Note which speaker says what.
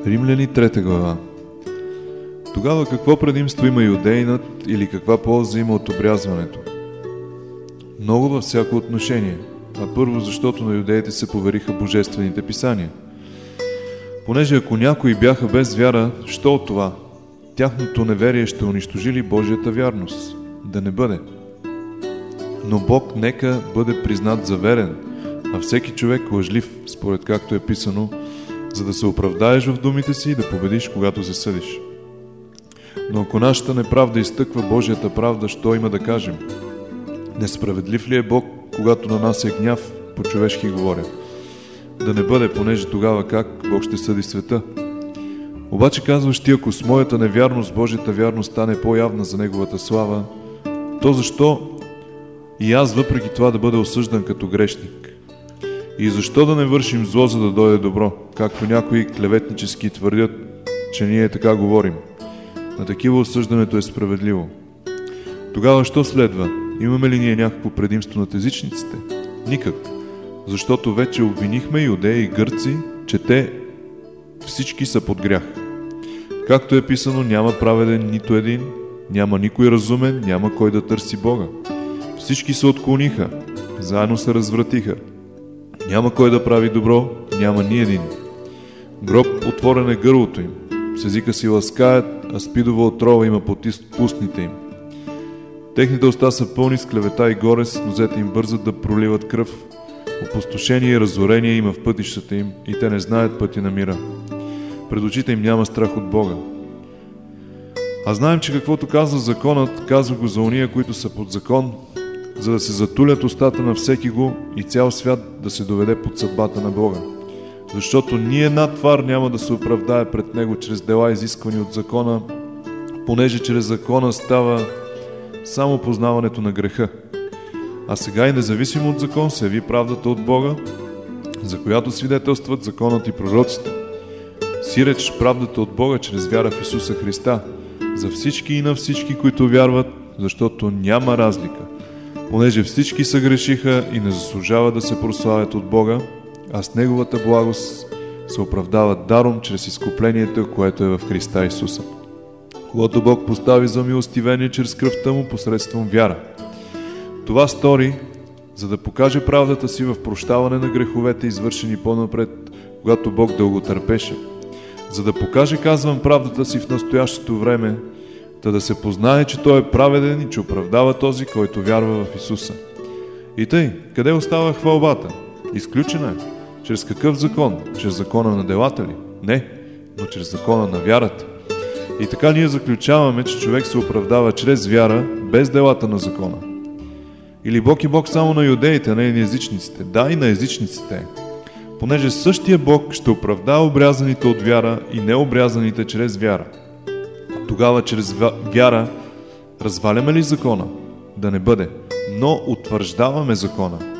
Speaker 1: Римляни 3 глава. Тогава какво предимство има юдеинът или каква полза има от обрязването? Много във всяко отношение, а първо защото на юдеите се повериха божествените писания. Понеже ако някои бяха без вяра, що от това? Тяхното неверие ще унищожи ли Божията вярност? Да не бъде. Но Бог нека бъде признат за верен, а всеки човек лъжлив, според както е писано, за да се оправдаеш в думите си и да победиш, когато се съдиш. Но ако нашата неправда изтъква Божията правда, що има да кажем? Несправедлив ли е Бог, когато на нас е гняв, по-човешки говоря? Да не бъде, понеже тогава как Бог ще съди света? Обаче казваш ти, ако с моята невярност Божията вярност стане по-явна за Неговата слава, то защо и аз въпреки това да бъда осъждан като грешник? И защо да не вършим зло, за да дойде добро, както някои клеветнически твърдят, че ние така говорим? На такива осъждането е справедливо. Тогава що следва? Имаме ли ние някакво предимство над езичниците? Никак. Защото вече обвинихме юдеи и гърци, че те всички са под грях. Както е писано, няма праведен нито един, няма никой разумен, няма кой да търси Бога. Всички се отклониха, заедно се развратиха. Няма кой да прави добро, няма ни един. Гроб отворен е гърлото им, с езика си ласкаят, а спидова отрова има по устните им. Техните уста са пълни с клевета и горест, нозете им бързат да проливат кръв. Опустошение и разорение има в пътищата им и те не знаят пътя на мира. Пред очите им няма страх от Бога. А знаем, че каквото казва законът, казва го за ония, които са под закон, за да се затулят устата на всеки го и цял свят да се доведе под съдбата на Бога. Защото ни една твар няма да се оправдае пред Него чрез дела, изисквани от закона, понеже чрез закона става само познаването на греха. А сега и независимо от закон се яви правдата от Бога, за която свидетелстват законът и пророците. Сиреч правдата от Бога чрез вяра в Исуса Христа, за всички и на всички, които вярват, защото няма разлика, понеже всички съгрешиха и не заслужават да се прославят от Бога, а с Неговата благост се оправдават даром чрез изкуплението, което е в Христа Исуса, когато Бог постави за милостивение чрез кръвта Му посредством вяра. Това стори, за да покаже правдата си в прощаване на греховете, извършени по-напред, когато Бог дълго търпеше. За да покаже, казвам, правдата си в настоящото време, да се познае, че Той е праведен и че оправдава този, който вярва в Исуса. И тъй, къде остава хвалбата? Изключена е. Чрез какъв закон? Чрез закона на делата ли? Не, но чрез закона на вярата. И така ние заключаваме, че човек се оправдава чрез вяра, без делата на закона. Или Бог е Бог само на юдеите, а не и на езичниците? Да, и на езичниците. Понеже същия Бог ще оправдава обрязаните от вяра и необрязаните чрез вяра. Тогава чрез вяра разваляме ли закона? Да не бъде, но утвърждаваме закона.